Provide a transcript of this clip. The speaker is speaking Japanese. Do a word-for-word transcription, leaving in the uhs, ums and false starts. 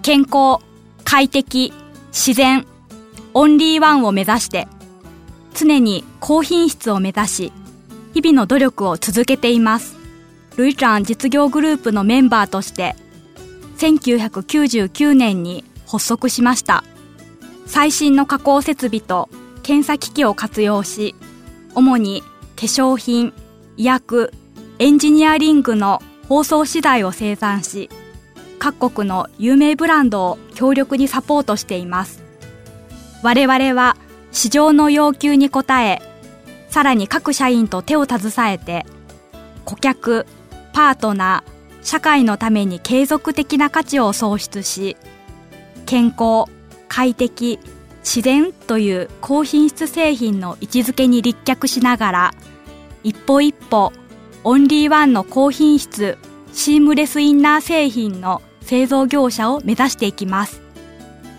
健康、快適、自然、オンリーワンを目指して、常に高品質を目指し、日々の努力を続けています。ルイラン実業グループのメンバーとして、せんきゅうひゃくきゅうじゅうきゅうねんに発足しました。最新の加工設備と検査機器を活用し、主に化粧品、医薬、エンジニアリングの包装資材を生産し、各国の有名ブランドを強力にサポートしています。我々は市場の要求に応え、さらに各社員と手を携えて、顧客、パートナー、社会のために継続的な価値を創出し、健康、快適、自然という高品質製品の位置づけに立脚しながら、一歩一歩オンリーワンの高品質シームレスインナー製品の製造業者を目指していきます。